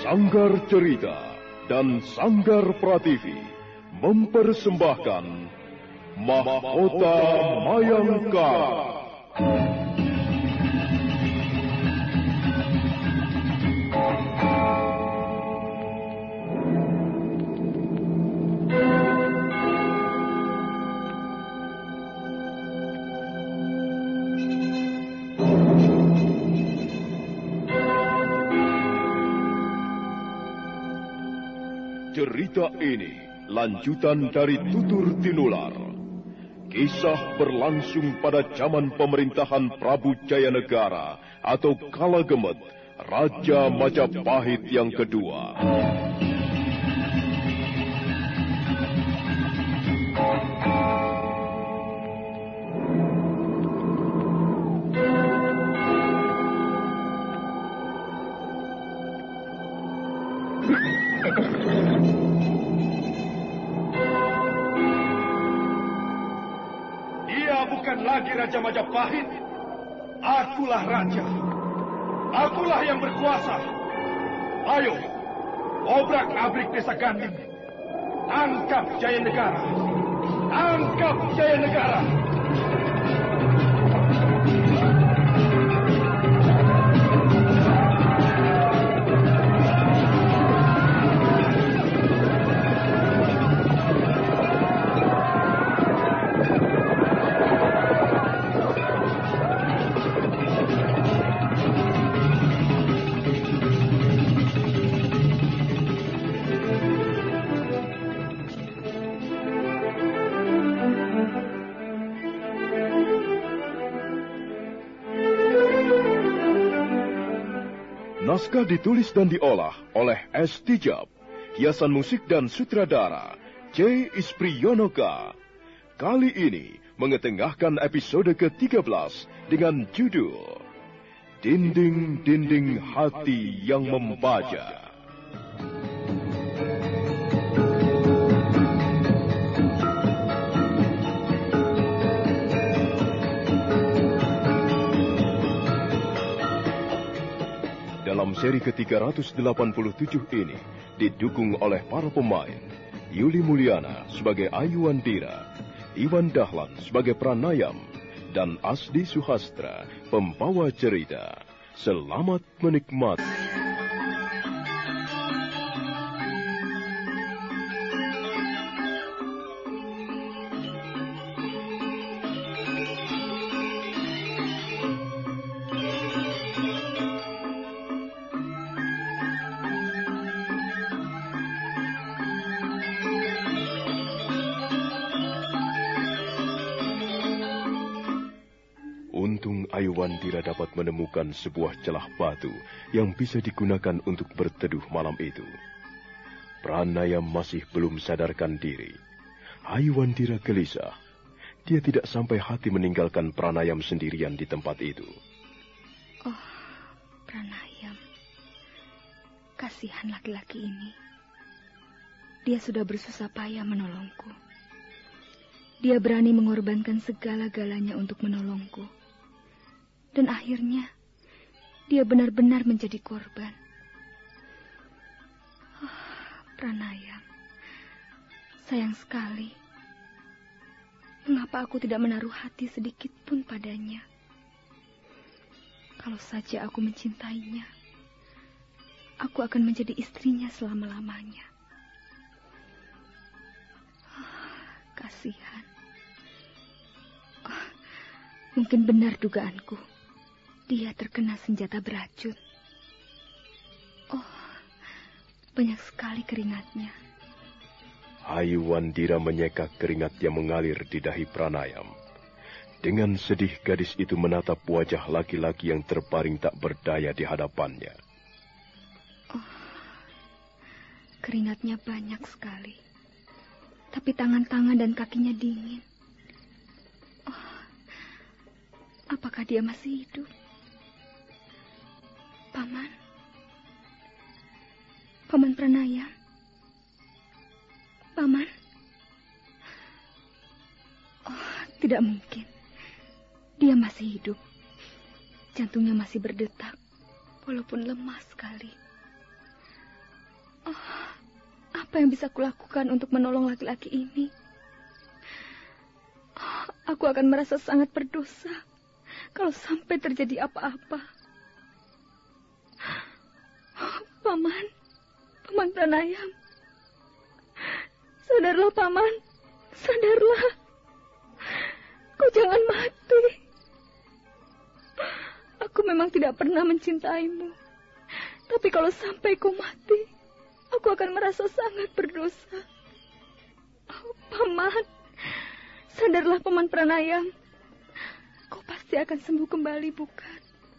Sanggar Cerita dan Sanggar Prativi mempersembahkan Mahkota Mayangkara. Cerita ini lanjutan dari Tutur Tinular. Kisah berlangsung pada zaman pemerintahan Prabu Jayanegara atau Kalagemet, Raja Majapahit yang kedua. Bukan lagi Raja Majapahit. Akulah raja. Akulah yang berkuasa. Ayo, obrak-abrik desa Ganding. Tangkap Jayanegara. Tangkap Jayanegara. Naskah ditulis dan diolah oleh S. Tijab, hiasan musik dan sutradara C. Ispriyonoka. Kali ini mengetengahkan episode ke-13 dengan judul Dinding-Dinding Hati yang Membaja. Dalam seri ke-387 ini didukung oleh para pemain Yuli Mulyana sebagai Ayu Wandira, Iwan Dahlan sebagai Pranayam, dan Asdi Suhastra pembawa cerita. Selamat menikmati. Untung Ayu Wandira dapat menemukan sebuah celah batu yang bisa digunakan untuk berteduh malam itu. Pranayam masih belum sadarkan diri. Ayu Wandira gelisah. Dia tidak sampai hati meninggalkan Pranayam sendirian di tempat itu. Oh, Pranayam. Kasihan laki-laki ini. Dia sudah bersusah payah menolongku. Dia berani mengorbankan segala-galanya untuk menolongku. Dan akhirnya, dia benar-benar menjadi korban. Oh, Pranayam, sayang sekali. Mengapa aku tidak menaruh hati sedikit pun padanya? Kalau saja aku mencintainya, aku akan menjadi istrinya selama-lamanya. Oh, kasihan. Oh, mungkin benar dugaanku. Dia terkena senjata beracun. Oh, banyak sekali keringatnya. Ayu Wandira menyeka keringat yang mengalir di dahi Pranayam. Dengan sedih gadis itu menatap wajah laki-laki yang terbaring tak berdaya di hadapannya. Oh, keringatnya banyak sekali. Tapi tangan-tangan dan kakinya dingin. Oh, apakah dia masih hidup? Paman? Paman Pranayam? Paman? Oh, tidak mungkin. Dia masih hidup. Jantungnya masih berdetak, walaupun lemah sekali. Apa yang bisa kulakukan untuk menolong laki-laki ini? Aku akan merasa sangat berdosa kalau sampai terjadi apa-apa. Paman Pranayam. Sadarlah, Paman. Sadarlah. Kau jangan mati. Aku memang tidak pernah mencintaimu. Tapi kalau sampai kau mati, aku akan merasa sangat berdosa. Paman, sadarlah, Paman Pranayam. Kau pasti akan sembuh kembali, bukan?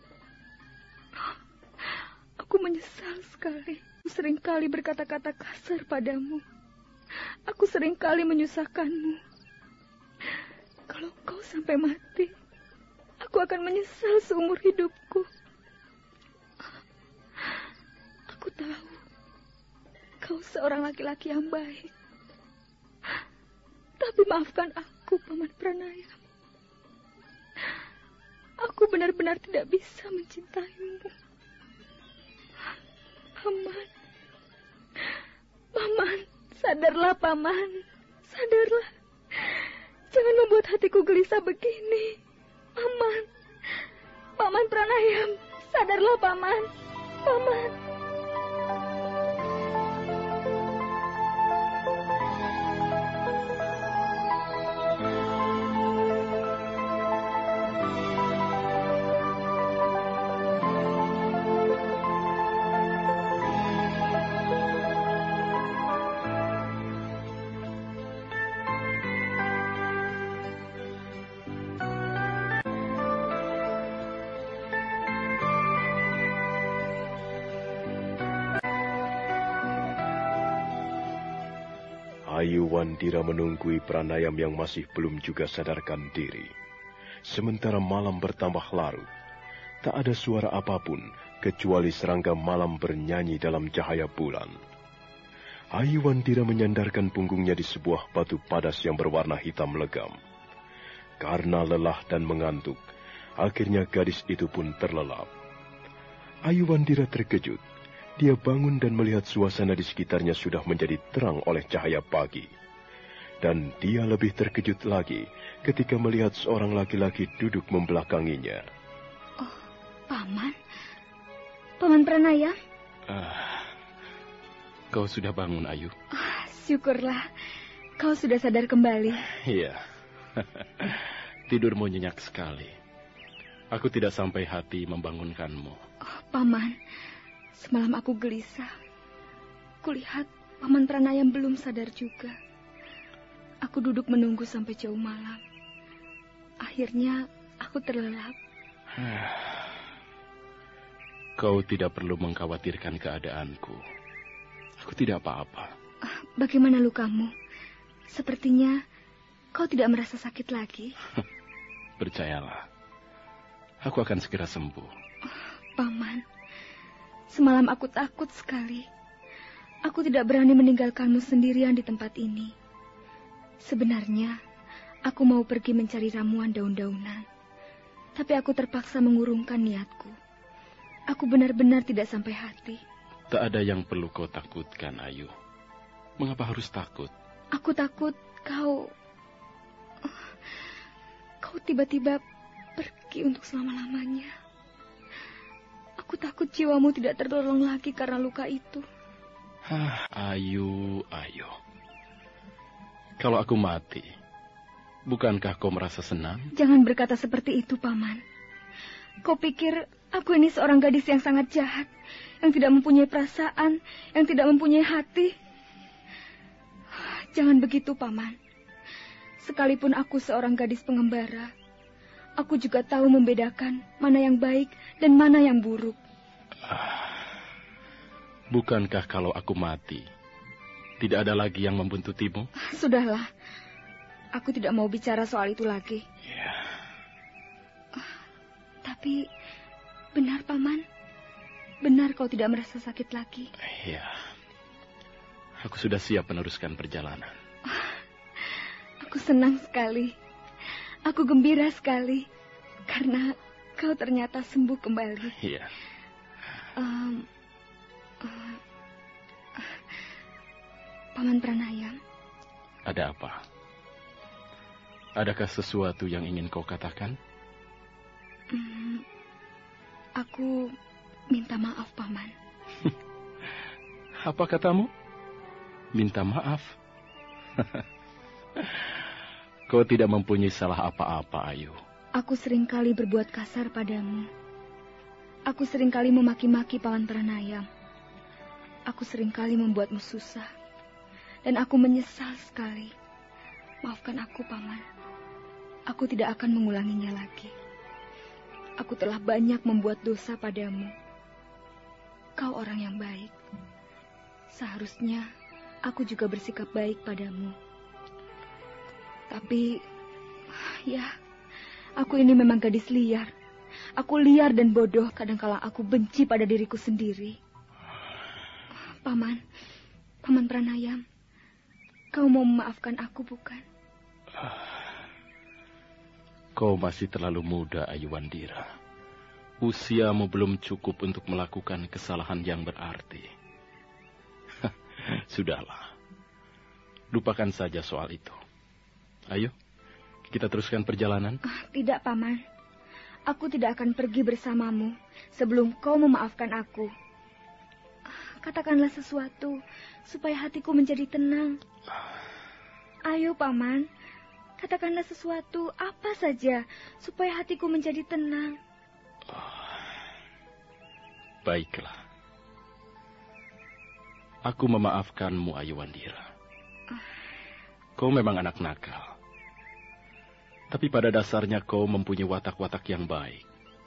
Aku menyesal sekali. Aku seringkali berkata-kata kasar padamu. Aku seringkali menyusahkanmu. Kalau kau sampai mati, aku akan menyesal seumur hidupku. Aku tahu kau seorang laki-laki yang baik. Tapi maafkan aku, Paman Pranayam. Aku benar-benar tidak bisa mencintaimu. Paman, sadarlah, Paman. Sadarlah. Jangan membuat hatiku gelisah begini. Paman Pranayam, sadarlah, Paman. Hayuwandira menunggui Pranayam yang masih belum juga sadarkan diri. Sementara malam bertambah larut, tak ada suara apapun kecuali serangga malam bernyanyi dalam cahaya bulan. Hayuwandira menyandarkan punggungnya di sebuah batu padas yang berwarna hitam legam. Karena lelah dan mengantuk, akhirnya gadis itu pun terlelap. Hayuwandira terkejut. Dia bangun dan melihat suasana di sekitarnya sudah menjadi terang oleh cahaya pagi. Dan dia lebih terkejut lagi ketika melihat seorang laki-laki duduk membelakanginya. Oh, Paman Pranayam? Kau sudah bangun, Ayu? Syukurlah, kau sudah sadar kembali. Iya, tidurmu nyenyak sekali. Aku tidak sampai hati membangunkanmu. Oh, Paman, semalam aku gelisah. Kulihat Paman Pranayam belum sadar juga. Aku duduk menunggu sampai jauh malam. Akhirnya aku terlelap. Kau tidak perlu mengkhawatirkan keadaanku. Aku tidak apa-apa. Bagaimana lukamu? Sepertinya kau tidak merasa sakit lagi. Percayalah, aku akan segera sembuh. Paman, semalam aku takut sekali. Aku tidak berani meninggalkanmu sendirian di tempat ini. Sebenarnya, aku mau pergi mencari ramuan daun-daunan. Tapi aku terpaksa mengurungkan niatku. Aku benar-benar tidak sampai hati. Tak ada yang perlu kau takutkan, Ayu. Mengapa harus takut? Aku takut kau tiba-tiba pergi untuk selama-lamanya. Aku takut jiwamu tidak tertolong lagi karena luka itu. Ayu. Kalau aku mati, bukankah kau merasa senang? Jangan berkata seperti itu, Paman. Kau pikir aku ini seorang gadis yang sangat jahat, yang tidak mempunyai perasaan, yang tidak mempunyai hati? Jangan begitu, Paman. Sekalipun aku seorang gadis pengembara, aku juga tahu membedakan mana yang baik dan mana yang buruk. Bukankah kalau aku mati, tidak ada lagi yang membuntutimu? Sudahlah, aku tidak mau bicara soal itu lagi. Ya. Tapi, benar, Paman? Benar kau tidak merasa sakit lagi? Iya. Aku sudah siap meneruskan perjalanan. Aku senang sekali. Aku gembira sekali. Karena kau ternyata sembuh kembali. Iya. Paman Pranayam. Ada apa? Adakah sesuatu yang ingin kau katakan? Aku minta maaf, Paman. Apa katamu? Minta maaf? Kau tidak mempunyai salah apa-apa, Ayu. Aku seringkali berbuat kasar padamu. Aku seringkali memaki-maki Paman Pranayam. Aku seringkali membuatmu susah. Dan aku menyesal sekali. Maafkan aku, Paman. Aku tidak akan mengulanginya lagi. Aku telah banyak membuat dosa padamu. Kau orang yang baik. Seharusnya aku juga bersikap baik padamu. Tapi, ya, aku ini memang gadis liar. Aku liar dan bodoh, kadangkala aku benci pada diriku sendiri. Paman Pranayam, kau mau memaafkan aku, bukan? Kau masih terlalu muda, Ayuwandira. Usiamu belum cukup untuk melakukan kesalahan yang berarti. Sudahlah. Lupakan saja soal itu. Ayo, kita teruskan perjalanan. Tidak, Paman. Aku tidak akan pergi bersamamu sebelum kau memaafkan aku. Katakanlah sesuatu supaya hatiku menjadi tenang. Ayo, Paman. Katakanlah sesuatu, apa saja, supaya hatiku menjadi tenang. Baiklah. Aku memaafkanmu, Ayuwandira. Kau memang anak nakal. Tapi pada dasarnya kau mempunyai watak-watak yang baik.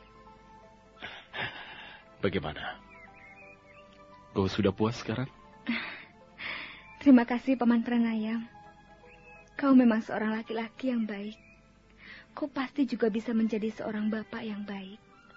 Bagaimana? Kau sudah puas sekarang? Terima kasih, Paman Pranayam. Kau memang seorang laki-laki yang baik. Kau pasti juga bisa menjadi seorang bapak yang baik.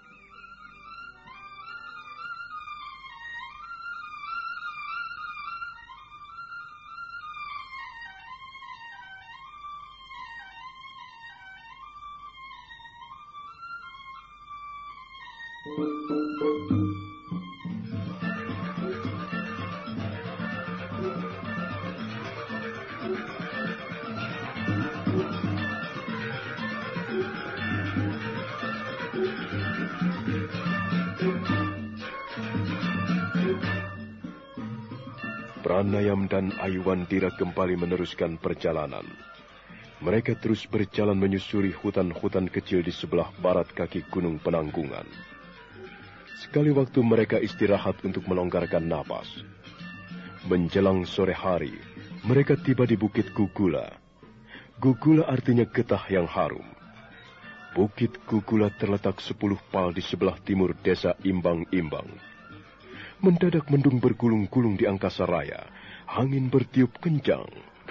Pranayam dan Ayuwandira kembali meneruskan perjalanan. Mereka terus berjalan menyusuri hutan-hutan kecil di sebelah barat kaki Gunung Penanggungan. Sekali waktu mereka istirahat untuk melonggarkan napas. Menjelang sore hari, mereka tiba di Bukit Gugula. Gugula artinya getah yang harum. Bukit Gugula terletak 10 pal di sebelah timur desa Imbang-Imbang. Mendadak mendung bergulung-gulung di angkasa raya. Angin bertiup kencang.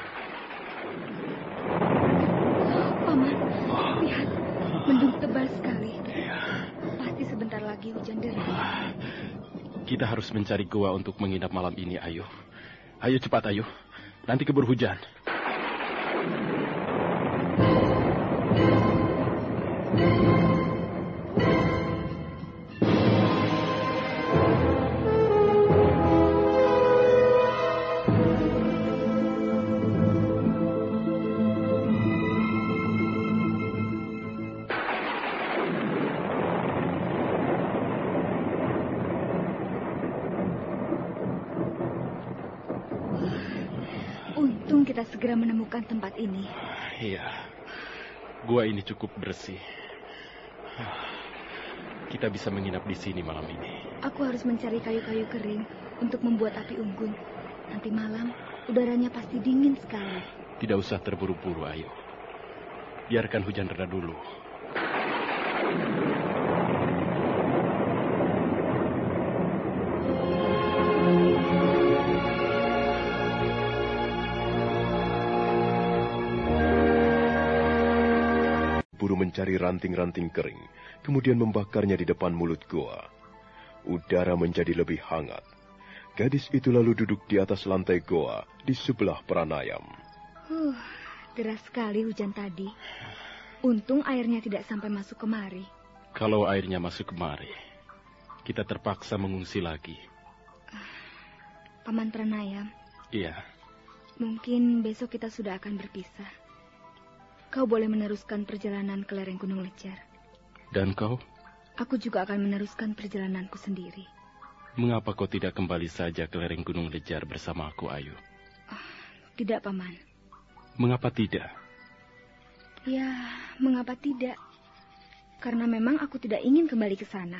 Paman, lihat. Mendung tebal sekali. Pasti sebentar lagi hujan deras. Kita harus mencari gua untuk menginap malam ini, Ayu. Ayo cepat, Ayu. Nanti keburu hujan. Untung kita segera menemukan tempat ini. Iya, gua ini cukup bersih. Kita bisa menginap di sini malam ini. Aku harus mencari kayu-kayu kering untuk membuat api unggun. Nanti malam, udaranya pasti dingin sekali. Tidak usah terburu-buru, Ayu. Biarkan hujan reda dulu. Buru mencari ranting-ranting kering, kemudian membakarnya di depan mulut goa. Udara menjadi lebih hangat. Gadis itu lalu duduk di atas lantai goa di sebelah Pranayam. Deras sekali hujan tadi. Untung airnya tidak sampai masuk kemari. Kalau airnya masuk kemari, kita terpaksa mengungsi lagi. Paman Pranayam. Iya. Mungkin besok kita sudah akan berpisah. Kau boleh meneruskan perjalanan ke lereng Gunung Lejar. Dan kau? Aku juga akan meneruskan perjalananku sendiri. Mengapa kau tidak kembali saja ke lereng Gunung Lejar bersama aku, Ayu? Tidak, Paman. Mengapa tidak? Ya, mengapa tidak? Karena memang aku tidak ingin kembali ke sana.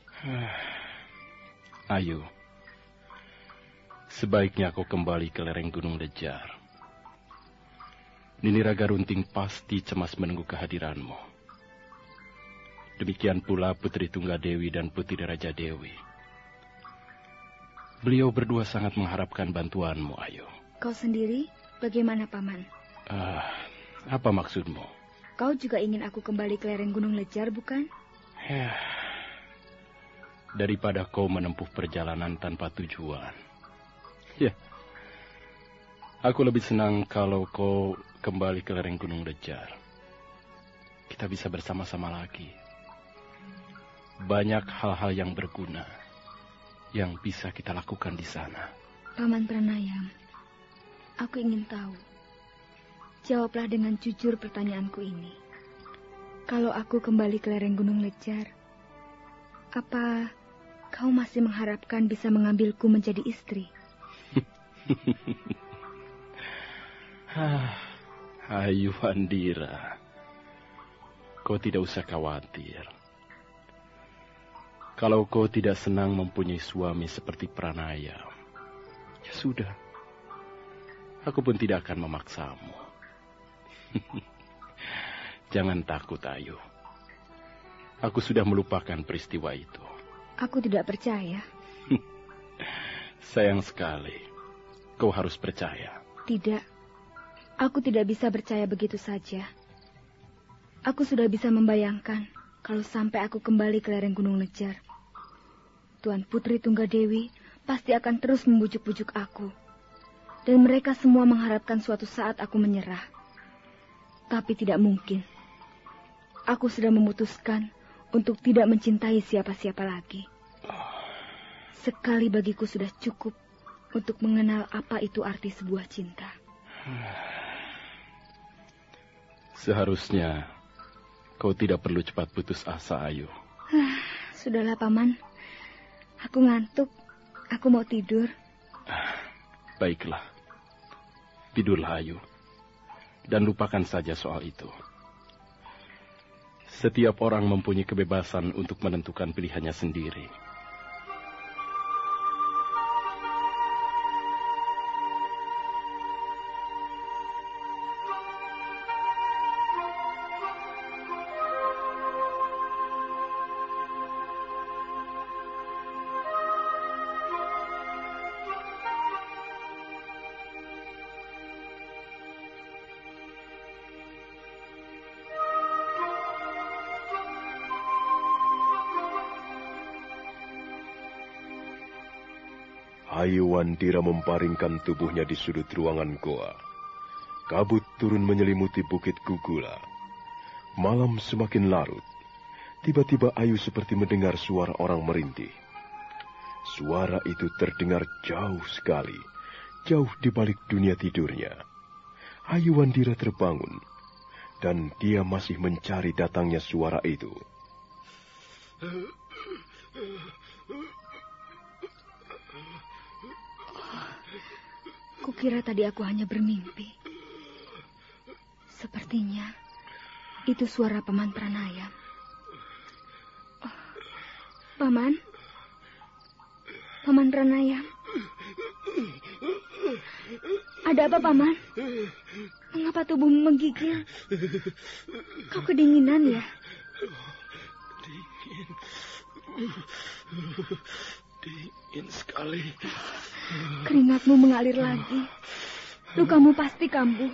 Ayu, sebaiknya kau kembali ke lereng Gunung Lejar. Nini Raga Runting pasti cemas menunggu kehadiranmu. Demikian pula Putri Tunggadewi dan Putri Raja Dewi. Beliau berdua sangat mengharapkan bantuanmu, Ayu. Kau sendiri, bagaimana, Paman? Apa maksudmu? Kau juga ingin aku kembali ke lereng Gunung Lejar, bukan? Daripada kau menempuh perjalanan tanpa tujuan. Ya, aku lebih senang kalau kau kembali ke lereng Gunung Lejar. Kita bisa bersama-sama lagi. Banyak hal-hal yang berguna yang bisa kita lakukan di sana. Paman Pranayam, aku ingin tahu. Jawablah dengan jujur pertanyaanku ini. Kalau aku kembali ke lereng Gunung Lejar, apa kau masih mengharapkan bisa mengambilku menjadi istri? Ayu Wandira, kau tidak usah khawatir. Kalau kau tidak senang mempunyai suami seperti Pranaya, ya sudah. Aku pun tidak akan memaksamu. Jangan takut, Ayu. Aku sudah melupakan peristiwa itu. Aku tidak percaya. Sayang sekali. Kau harus percaya. Tidak. Aku tidak bisa percaya begitu saja. Aku sudah bisa membayangkan kalau sampai aku kembali ke lereng Gunung Lejar. Tuan Putri Tunggadewi pasti akan terus membujuk-bujuk aku. Dan mereka semua mengharapkan suatu saat aku menyerah. Tapi tidak mungkin. Aku sudah memutuskan untuk tidak mencintai siapa-siapa lagi. Sekali bagiku sudah cukup untuk mengenal apa itu arti sebuah cinta. Seharusnya kau tidak perlu cepat putus asa, Ayu. Sudahlah, Paman. Aku ngantuk. Aku mau tidur. Baiklah. Tidurlah, Ayu. Dan lupakan saja soal itu. Setiap orang mempunyai kebebasan untuk menentukan pilihannya sendiri. Ayu Wandira memparingkan tubuhnya di sudut ruangan goa. Kabut turun menyelimuti bukit Gugula. Malam semakin larut. Tiba-tiba Ayu seperti mendengar suara orang merintih. Suara itu terdengar jauh sekali, jauh di balik dunia tidurnya. Ayu Wandira terbangun, dan dia masih mencari datangnya suara itu. Kukira tadi aku hanya bermimpi. Sepertinya itu suara Paman Pranayam. Paman? Paman Pranayam? Ada apa, Paman? Mengapa tubuhmu menggigil? Kau kedinginan ya? Dingin sekali. Keringatmu mengalir lagi. Lukamu pasti kambuh.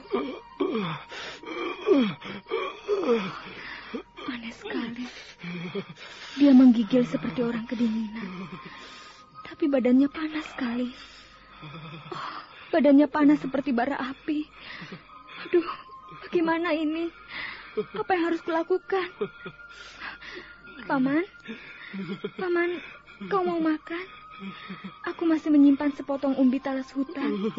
Aneh sekali. Dia menggigil seperti orang kedinginan. Tapi badannya panas sekali. Badannya panas seperti bara api. Aduh, bagaimana ini? Apa yang harus kulakukan? Paman? Paman, kau mau makan? Aku masih menyimpan sepotong umbi talas hutan.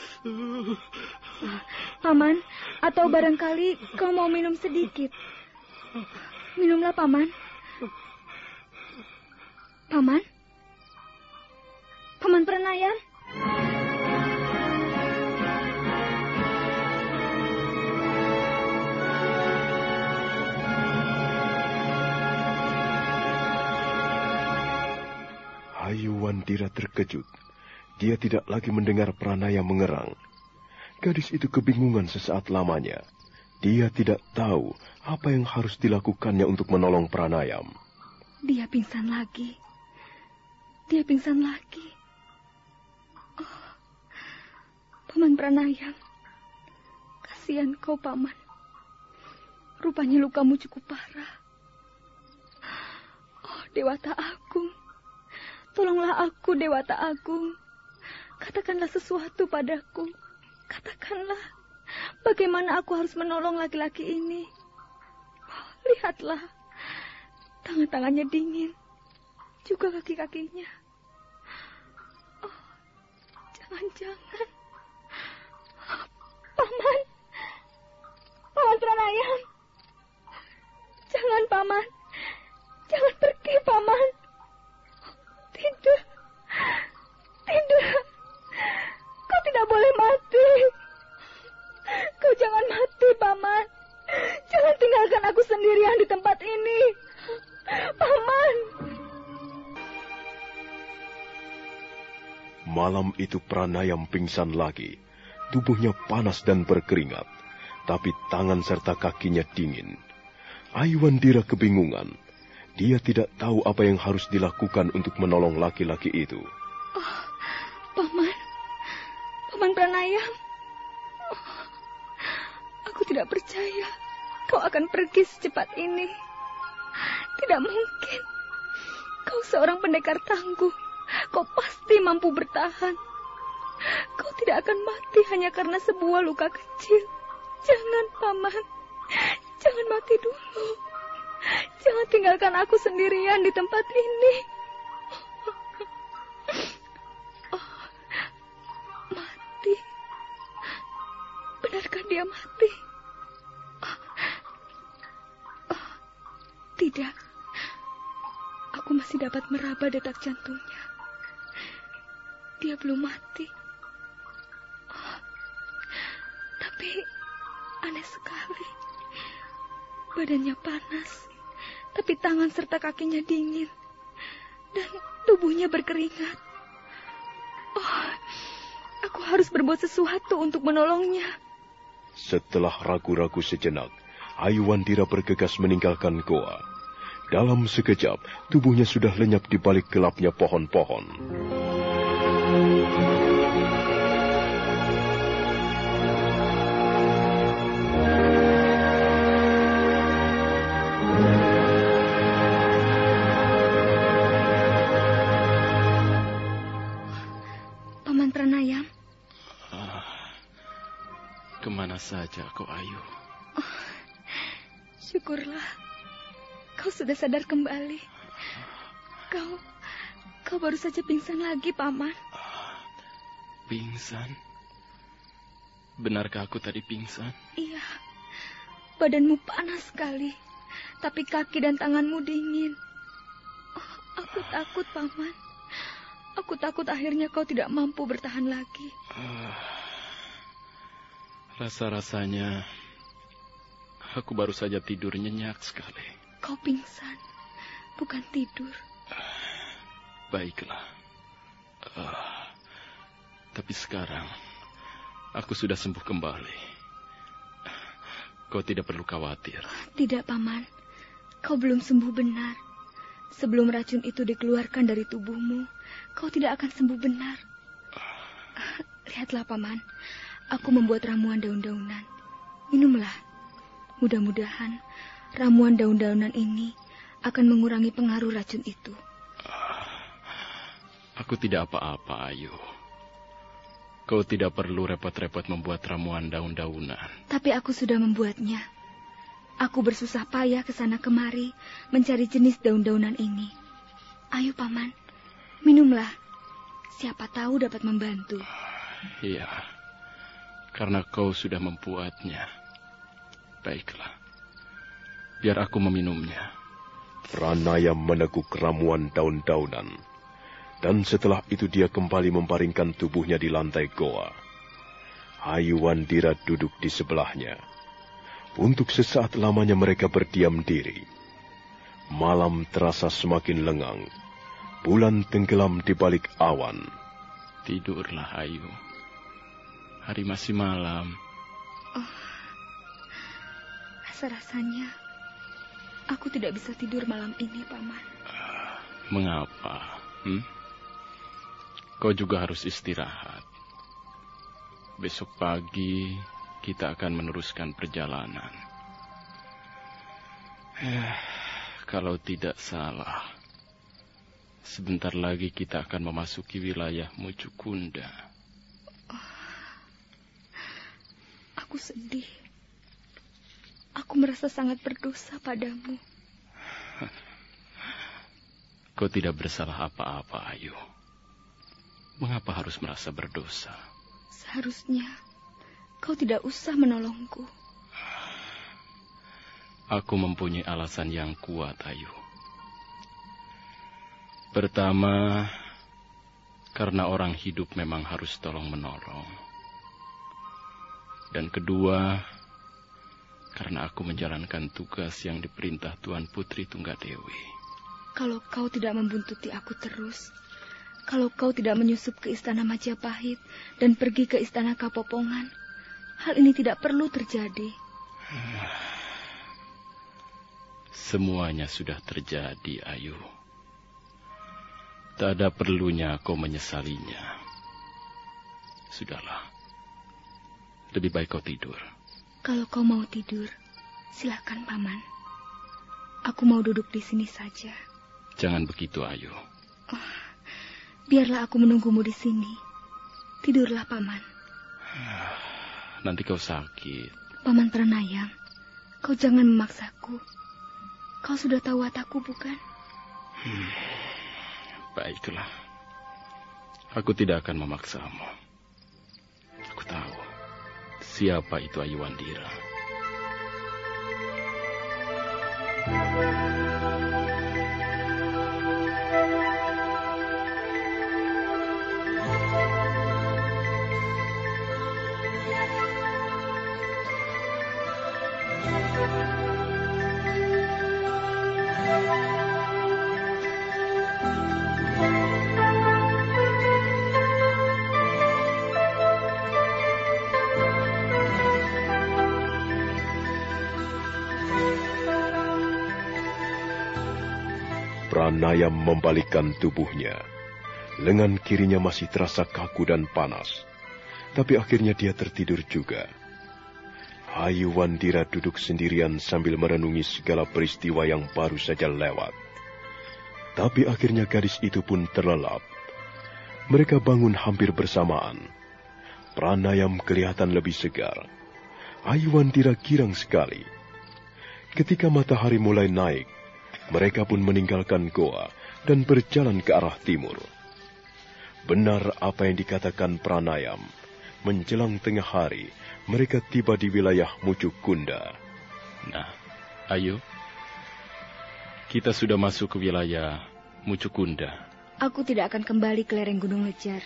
Paman, atau barangkali kau mau minum sedikit? Minumlah, Paman. Paman? Paman Pranayan? Hayuwandira terkejut. Dia tidak lagi mendengar Pranaya mengerang. Gadis itu kebingungan sesaat lamanya. Dia tidak tahu apa yang harus dilakukannya untuk menolong Pranayam. Dia pingsan lagi. Dia pingsan lagi. Oh, Paman Pranayam. Kasihan kau, Paman. Rupanya lukamu cukup parah. Oh, Dewata Agung. Tolonglah aku, Dewata Agung. Katakanlah sesuatu padaku. Katakanlah, bagaimana aku harus menolong laki-laki ini? Oh, lihatlah, tangan-tangannya dingin, juga kaki-kakinya. Oh, jangan-jangan. Paman, Paman Pranayam. Jangan, Paman. Jangan pergi, Paman. Tidak. Kau tidak boleh mati. Kau jangan mati, Paman. Jangan tinggalkan aku sendirian di tempat ini. Paman. Malam itu Pranayam pingsan lagi. Tubuhnya panas dan berkeringat, tapi tangan serta kakinya dingin. Hayuwandira kebingungan. Dia tidak tahu apa yang harus dilakukan untuk menolong laki-laki itu. Oh, Paman Pranayam. Oh, aku tidak percaya kau akan pergi secepat ini. Tidak mungkin. Kau seorang pendekar tangguh. Kau pasti mampu bertahan. Kau tidak akan mati hanya karena sebuah luka kecil. Jangan, Paman. Jangan mati dulu. Jangan tinggalkan aku sendirian di tempat ini. Oh, mati. Benarkah dia mati? Oh, tidak. Aku masih dapat meraba detak jantungnya. Dia belum mati. Oh, tapi aneh sekali. Badannya panas, tapi tangan serta kakinya dingin. Dan tubuhnya berkeringat. Oh, aku harus berbuat sesuatu untuk menolongnya. Setelah ragu-ragu sejenak, Hayuwandira bergegas meninggalkan goa. Dalam sekejap, tubuhnya sudah lenyap di balik gelapnya pohon-pohon. Paman Pranayam. Kemana saja kau, Ayu? Oh, syukurlah. Kau sudah sadar kembali. Kau baru saja pingsan lagi, Paman. Pingsan? Benarkah aku tadi pingsan? Iya. Badanmu panas sekali. Tapi kaki dan tanganmu dingin. Oh, aku takut, Paman. Aku takut akhirnya kau tidak mampu bertahan lagi. Rasa-rasanya aku baru saja tidur nyenyak sekali. Kau pingsan, bukan tidur. Baiklah. Tapi sekarang aku sudah sembuh kembali. Kau tidak perlu khawatir. Tidak, Paman. Kau belum sembuh benar. Sebelum racun itu dikeluarkan dari tubuhmu, kau tidak akan sembuh benar. Lihatlah, Paman. Aku membuat ramuan daun-daunan. Minumlah. Mudah-mudahan ramuan daun-daunan ini akan mengurangi pengaruh racun itu. Aku tidak apa-apa, Ayu. Kau tidak perlu repot-repot membuat ramuan daun-daunan. Tapi aku sudah membuatnya. Aku bersusah payah ke sana kemari mencari jenis daun-daunan ini. Ayo, Paman, minumlah. Siapa tahu dapat membantu. Iya, karena kau sudah membuatnya. Baiklah, biar aku meminumnya. Pranaya meneguk ramuan daun-daunan. Dan setelah itu dia kembali memparingkan tubuhnya di lantai goa. Hayuwandira duduk di sebelahnya. Untuk sesaat lamanya mereka berdiam diri. Malam terasa semakin lengang. Bulan tenggelam di balik awan. Tidurlah, Ayu. Hari masih malam. Oh, rasa-rasanya aku tidak bisa tidur malam ini, Paman. Mengapa? Kau juga harus istirahat. Besok pagi kita akan meneruskan perjalanan. Kalau tidak salah, sebentar lagi kita akan memasuki wilayah Mucukunda. Aku sedih. Aku merasa sangat berdosa padamu. Kau tidak bersalah apa-apa, Ayu. Mengapa harus merasa berdosa? Seharusnya kau tidak usah menolongku. Aku mempunyai alasan yang kuat, Ayu. Pertama, karena orang hidup memang harus tolong-menolong. Dan kedua, karena aku menjalankan tugas yang diperintah Tuan Putri Tunggadewi. Kalau kau tidak membuntuti aku terus, kalau kau tidak menyusup ke istana Majapahit dan pergi ke istana Kapopongan, hal ini tidak perlu terjadi. Semuanya sudah terjadi, Ayu. Tak ada perlunya kau menyesalinya. Sudahlah. Lebih baik kau tidur. Kalau kau mau tidur, silakan, Paman. Aku mau duduk di sini saja. Jangan begitu, Ayu. Oh, biarlah aku menunggumu di sini. Tidurlah, Paman. Nanti kau sakit. Paman Pranayam, kau jangan memaksaku. Kau sudah tahu watakku, bukan? Baiklah. Aku tidak akan memaksamu. Aku tahu siapa itu Hayuwandira. Pranayam membalikkan tubuhnya. Lengan kirinya masih terasa kaku dan panas. Tapi akhirnya dia tertidur juga. Hayuwandira duduk sendirian sambil merenungi segala peristiwa yang baru saja lewat. Tapi akhirnya gadis itu pun terlelap. Mereka bangun hampir bersamaan. Pranayam kelihatan lebih segar. Hayuwandira girang sekali. Ketika matahari mulai naik, mereka pun meninggalkan goa dan berjalan ke arah timur. Benar apa yang dikatakan Pranayam. Menjelang tengah hari, mereka tiba di wilayah Mucukunda. Nah, Ayu, kita sudah masuk ke wilayah Mucukunda. Aku tidak akan kembali ke lereng Gunung Lejar.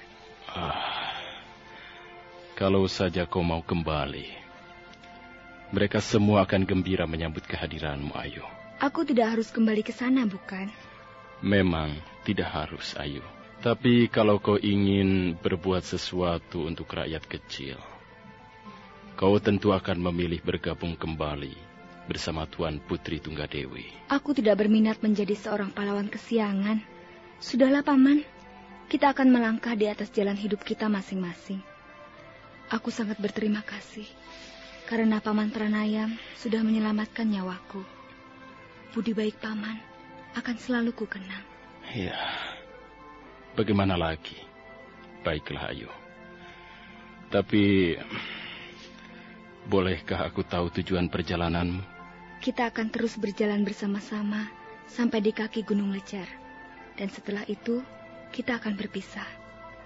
Kalau saja kau mau kembali, mereka semua akan gembira menyambut kehadiranmu, Ayu. Aku tidak harus kembali ke sana, bukan? Memang tidak harus, Ayu. Tapi kalau kau ingin berbuat sesuatu untuk rakyat kecil, kau tentu akan memilih bergabung kembali bersama Tuan Putri Tunggadewi. Aku tidak berminat menjadi seorang pahlawan kesiangan. Sudahlah, Paman. Kita akan melangkah di atas jalan hidup kita masing-masing. Aku sangat berterima kasih karena Paman Pranayam sudah menyelamatkan nyawaku. Budi baik Paman akan selalu kukenang. Ya, bagaimana lagi? Baiklah, Ayu. Tapi, bolehkah aku tahu tujuan perjalananmu? Kita akan terus berjalan bersama-sama sampai di kaki Gunung Lejar. Dan setelah itu, kita akan berpisah.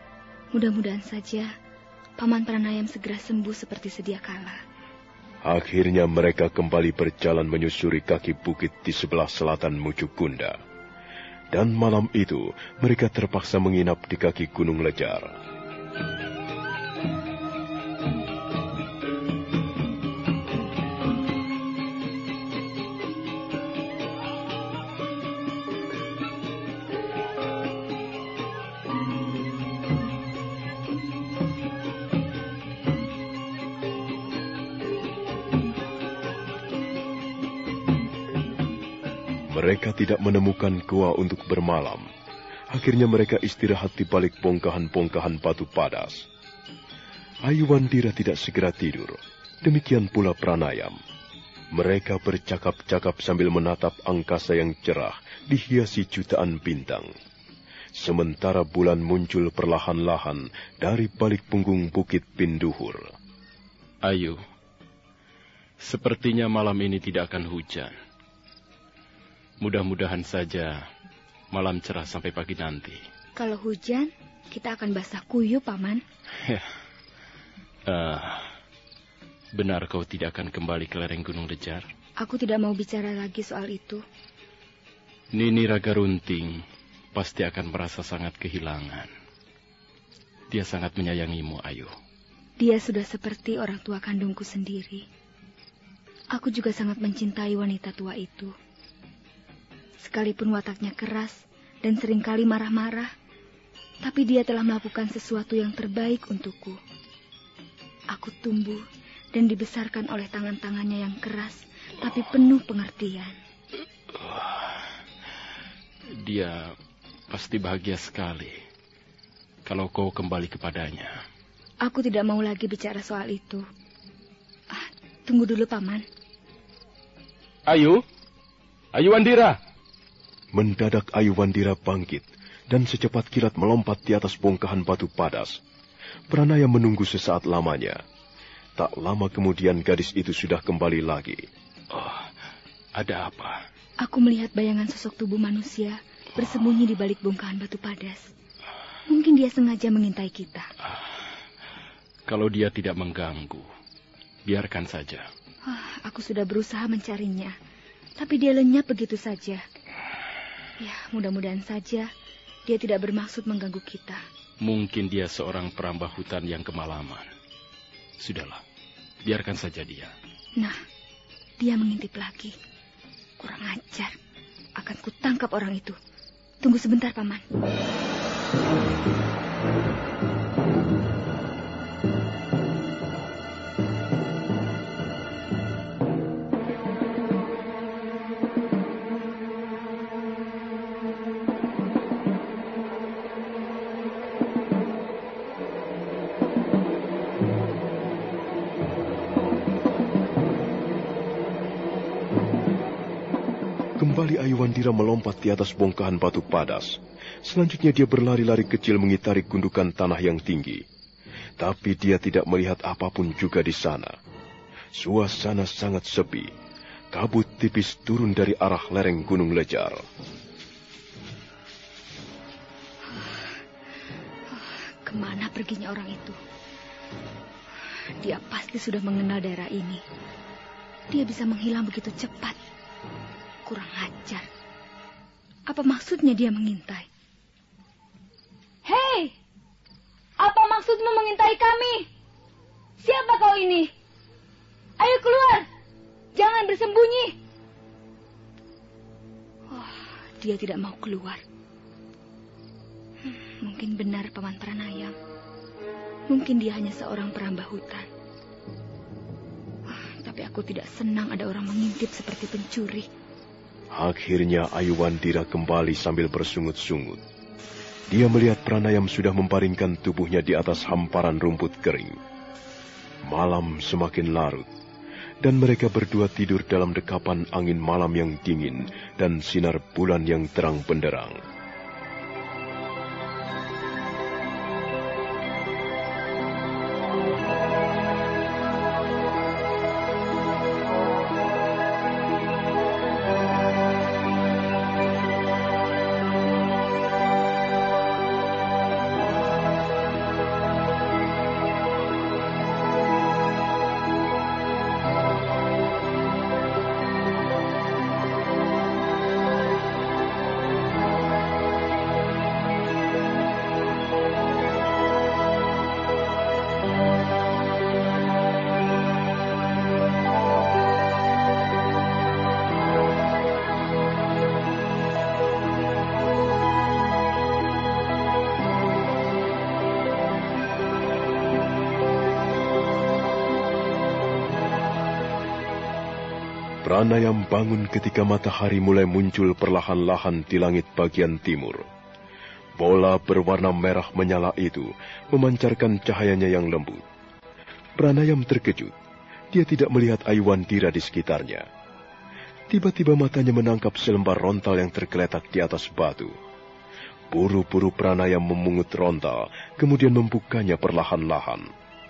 Mudah-mudahan saja Paman Pranayam segera sembuh seperti sedia kala. Akhirnya mereka kembali berjalan menyusuri kaki bukit di sebelah selatan Mucukunda. Dan malam itu mereka terpaksa menginap di kaki Gunung Lejar. Mereka tidak menemukan gua untuk bermalam. Akhirnya mereka istirahat di balik bongkahan-bongkahan batu padas. Ayuwandira tidak segera tidur. Demikian pula Pranayam. Mereka bercakap-cakap sambil menatap angkasa yang cerah dihiasi jutaan bintang. Sementara bulan muncul perlahan-lahan dari balik punggung bukit Pinduhur. Ayu, sepertinya malam ini tidak akan hujan. Mudah-mudahan saja malam cerah sampai pagi nanti. Kalau hujan, kita akan basah kuyup, Paman. Benar kau tidak akan kembali ke lereng Gunung Lejar? Aku tidak mau bicara lagi soal itu. Nini Raga Runting pasti akan merasa sangat kehilangan. Dia sangat menyayangimu, Ayu. Dia sudah seperti orang tua kandungku sendiri. Aku juga sangat mencintai wanita tua itu. Sekalipun wataknya keras dan seringkali marah-marah, tapi dia telah melakukan sesuatu yang terbaik untukku. Aku tumbuh dan dibesarkan oleh tangan-tangannya yang keras, tapi penuh pengertian. Dia pasti bahagia sekali kalau kau kembali kepadanya. Aku tidak mau lagi bicara soal itu. Tunggu dulu, Paman. Ayu Wandira. Mendadak Ayuwandira bangkit dan secepat kilat melompat di atas bongkahan batu padas. Pranayam menunggu sesaat lamanya. Tak lama kemudian gadis itu sudah kembali lagi. Ada apa? Aku melihat bayangan sosok tubuh manusia bersembunyi di balik bongkahan batu padas. Mungkin dia sengaja mengintai kita. Kalau dia tidak mengganggu, biarkan saja. Aku sudah berusaha mencarinya, tapi dia lenyap begitu saja. Ya, mudah-mudahan saja dia tidak bermaksud mengganggu kita. Mungkin dia seorang perambah hutan yang kemalaman. Sudahlah, biarkan saja dia. Nah, dia mengintip lagi. Kurang ajar. Akan kutangkap orang itu. Tunggu sebentar, Paman. Kembali Ayuwandira melompat di atas bongkahan batu padas. Selanjutnya dia berlari-lari kecil mengitari gundukan tanah yang tinggi. Tapi dia tidak melihat apapun juga di sana. Suasana sangat sepi. Kabut tipis turun dari arah lereng Gunung Lejar. Kemana perginya orang itu? Dia pasti sudah mengenal daerah ini. Dia bisa menghilang begitu cepat. Kurang ajar. Apa maksudnya dia mengintai? Hei! Apa maksudmu mengintai kami? Siapa kau ini? Ayo keluar! Jangan bersembunyi! Dia tidak mau keluar. Mungkin benar Paman Pranayam. Mungkin dia hanya seorang perambah hutan. Tapi aku tidak senang ada orang mengintip seperti pencuri. Akhirnya Ayuwandira kembali sambil bersungut-sungut. Dia melihat Pranayam sudah memparingkan tubuhnya di atas hamparan rumput kering. Malam semakin larut, dan mereka berdua tidur dalam dekapan angin malam yang dingin dan sinar bulan yang terang benderang. Pranayam bangun ketika matahari mulai muncul perlahan-lahan di langit bagian timur. Bola berwarna merah menyala itu memancarkan cahayanya yang lembut. Pranayam terkejut. Dia tidak melihat Aiwandira di sekitarnya. Tiba-tiba matanya menangkap selembar rontal yang tergeletak di atas batu. Buru-buru Pranayam memungut rontal, kemudian membukanya perlahan-lahan.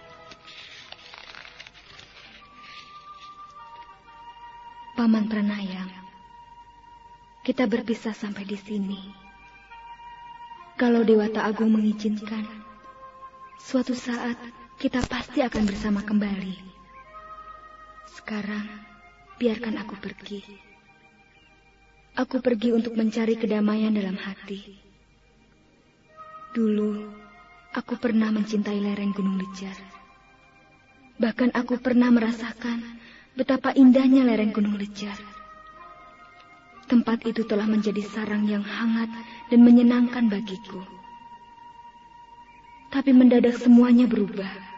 Paman Pranayam, kita berpisah sampai di sini. Kalau Dewata Agung mengizinkan, suatu saat kita pasti akan bersama kembali. Sekarang, biarkan aku pergi. Aku pergi untuk mencari kedamaian dalam hati. Dulu, aku pernah mencintai lereng Gunung Lejar. Bahkan aku pernah merasakan betapa indahnya lereng Gunung Lejar. Tempat itu telah menjadi sarang yang hangat dan menyenangkan bagiku. Tapi mendadak semuanya berubah.